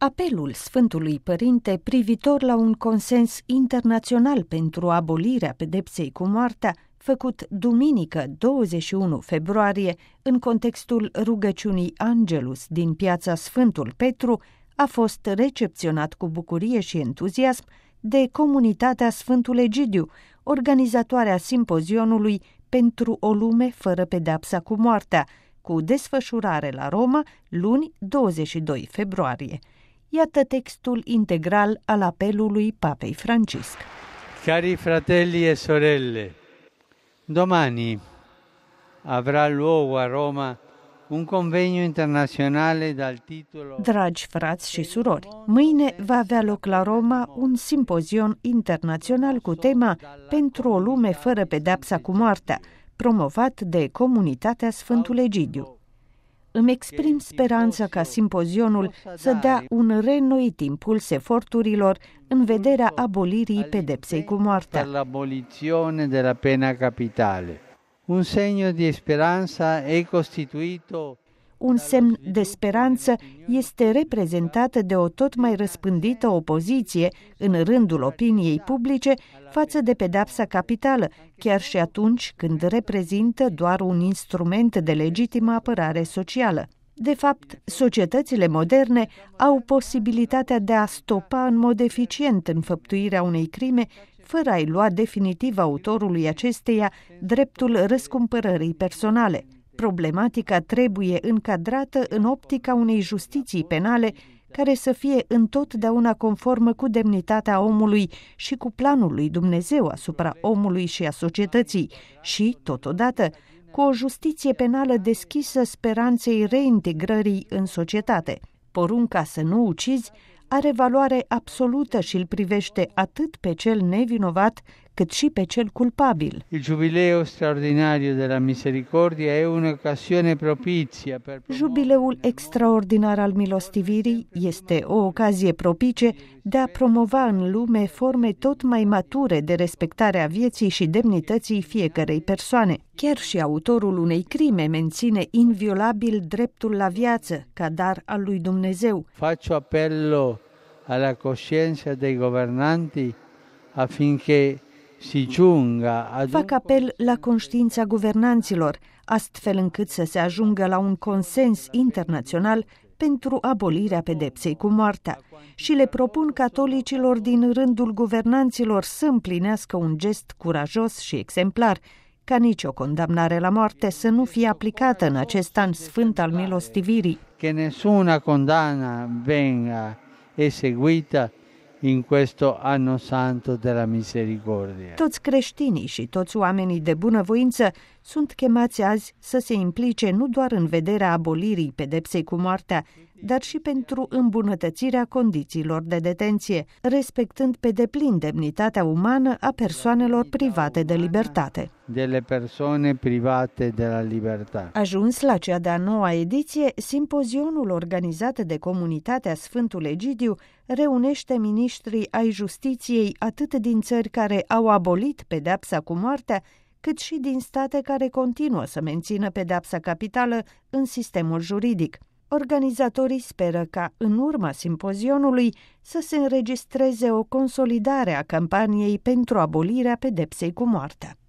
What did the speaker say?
Apelul Sfântului Părinte privitor la un consens internațional pentru abolirea pedepsei cu moartea, făcut duminică 21 februarie în contextul rugăciunii Angelus din piața Sfântul Petru, a fost recepționat cu bucurie și entuziasm de comunitatea Sfântul Egidiu, organizatoarea simpozionului Pentru o lume fără pedeapsa cu moartea, cu desfășurare la Roma luni 22 februarie. Iată textul integral al apelului Papei Francisc. Cari fratelli e sorelle, domani avrà luogo a Roma un convegno internazionale dal titolo... Dragi frați și surori, mâine va avea loc la Roma un simpozion internațional cu tema Pentru o lume fără pedeapsa cu moartea, promovat de comunitatea Sfântul Egidiu. Îmi exprim speranța ca simpozionul să dea un reînnoit impuls eforturilor în vederea abolirii pedepsei cu moartea. Per l'abolizione della pena capitale. Un segno di speranza è costituito. Un semn de speranță este reprezentat de o tot mai răspândită opoziție în rândul opiniei publice față de pedeapsa capitală, chiar și atunci când reprezintă doar un instrument de legitimă apărare socială. De fapt, societățile moderne au posibilitatea de a stopa în mod eficient înfăptuirea unei crime, fără a-i lua definitiv autorului acesteia dreptul răscumpărării personale. Problematica trebuie încadrată în optica unei justiții penale care să fie întotdeauna conformă cu demnitatea omului și cu planul lui Dumnezeu asupra omului și a societății și, totodată, cu o justiție penală deschisă speranței reintegrării în societate. Porunca să nu ucizi are valoare absolută și îl privește atât pe cel nevinovat cât și pe cel culpabil. Il Giubileo straordinario della misericordia è un'occasione propizia per... Jubileul extraordinar al milostivirii este o ocazie propice de a promova în lume forme tot mai mature de respectare a vieții și demnității fiecărei persoane. Chiar și autorul unei crime menține inviolabil dreptul la viață ca dar al lui Dumnezeu. Faccio appello alla coscienza dei governanti affinché si giunga ad... Fac apel la conștiința guvernanților, astfel încât să se ajungă la un consens internațional pentru abolirea pedepsei cu moartea și le propun catolicilor din rândul guvernanților să împlinească un gest curajos și exemplar, ca nicio condamnare la moarte să nu fie aplicată în acest an sfânt al milostivirii. Che nessuna condanna venga eseguita in questo anno santo della misericordia. Toți creștinii și toți oamenii de bunăvoință sunt chemați azi să se implice nu doar în vederea abolirii pedepsei cu moartea, dar și pentru îmbunătățirea condițiilor de detenție, respectând pe deplin demnitatea umană a persoanelor private de libertate. Delle persone private della libertà. Ajuns la cea de-a noua ediție, simpozionul organizat de comunitatea Sfântul Egidiu reunește miniștrii ai justiției atât din țări care au abolit pedeapsa cu moartea, cât și din state care continuă să mențină pedeapsa capitală în sistemul juridic. Organizatorii speră ca, în urma simpozionului, să se înregistreze o consolidare a campaniei pentru abolirea pedepsei cu moartea.